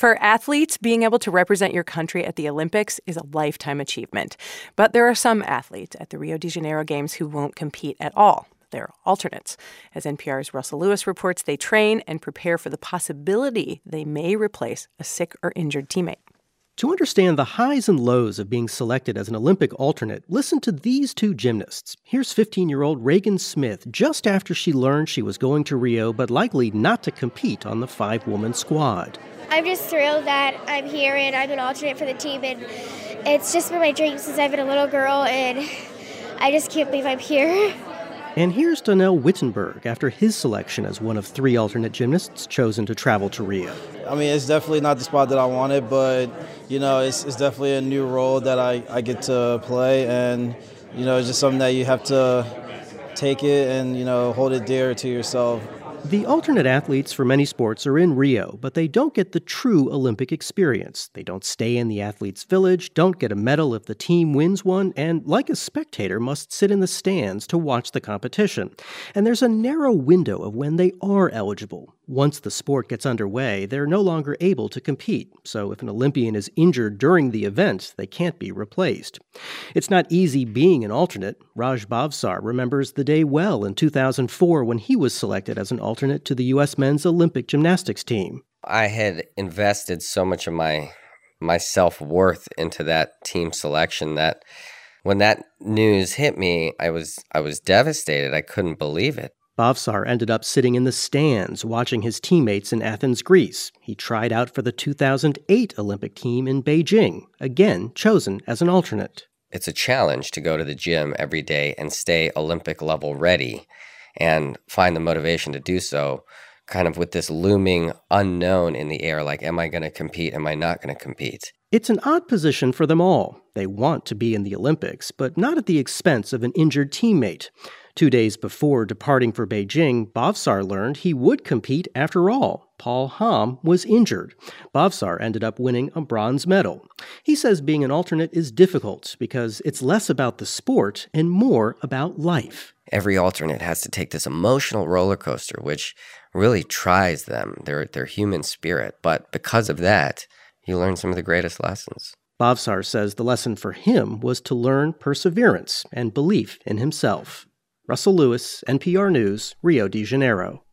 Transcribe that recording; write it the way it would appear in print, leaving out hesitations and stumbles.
For athletes, being able to represent your country at the Olympics is a lifetime achievement. But there are some athletes at the Rio de Janeiro Games who won't compete at all. They're alternates. As NPR's Russell Lewis reports, they train and prepare for the possibility they may replace a sick or injured teammate. To understand the highs and lows of being selected as an Olympic alternate, listen to these two gymnasts. Here's 15-year-old Reagan Smith, just after she learned she was going to Rio, but likely not to compete on the 5-woman squad. I'm just thrilled that I'm here and I'm an alternate for the team, and it's just been my dream since I've been a little girl, and I just can't believe I'm here. And here's Donnell Wittenberg after his selection as one of 3 alternate gymnasts chosen to travel to Rio. I mean, it's definitely not the spot that I wanted, but, it's definitely a new role that I get to play, and, it's just something that you have to take it and, hold it dear to yourself. The alternate athletes for many sports are in Rio, but they don't get the true Olympic experience. They don't stay in the athletes' village, don't get a medal if the team wins one, and like a spectator, must sit in the stands to watch the competition. And there's a narrow window of when they are eligible. Once the sport gets underway, they're no longer able to compete. So if an Olympian is injured during the event, they can't be replaced. It's not easy being an alternate. Raj Bhavsar remembers the day well in 2004 when he was selected as an alternate to the U.S. men's Olympic gymnastics team. I had invested so much of my self-worth into that team selection that when that news hit me, I was devastated. I couldn't believe it. Bhavsar ended up sitting in the stands watching his teammates in Athens, Greece. He tried out for the 2008 Olympic team in Beijing, again chosen as an alternate. It's a challenge to go to the gym every day and stay Olympic level ready and find the motivation to do so, kind of with this looming unknown in the air, like, am I going to compete? Am I not going to compete? It's an odd position for them all. They want to be in the Olympics, but not at the expense of an injured teammate. 2 days before departing for Beijing, Bhavsar learned he would compete after all. Paul Hamm was injured. Bhavsar ended up winning a bronze medal. He says being an alternate is difficult because it's less about the sport and more about life. Every alternate has to take this emotional roller coaster, which really tries them, their human spirit. But because of that, you learn some of the greatest lessons. Bhavsar says the lesson for him was to learn perseverance and belief in himself. Russell Lewis, NPR News, Rio de Janeiro.